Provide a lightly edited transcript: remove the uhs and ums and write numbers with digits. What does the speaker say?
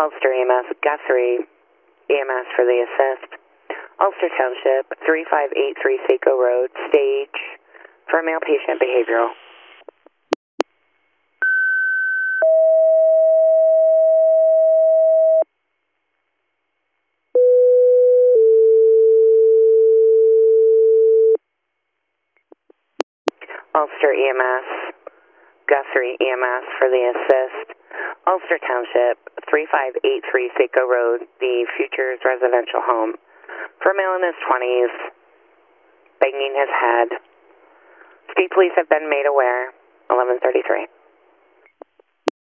Ulster EMS, Guthrie EMS for the assist. Ulster Township, 3583 Saco Road, stage for male patient behavioral. Ulster EMS, Guthrie EMS for the assist. Ulster Township, 3583 Saco Road, the Futures residential home. For male in his 20s, banging his head. State police have been made aware. 1133.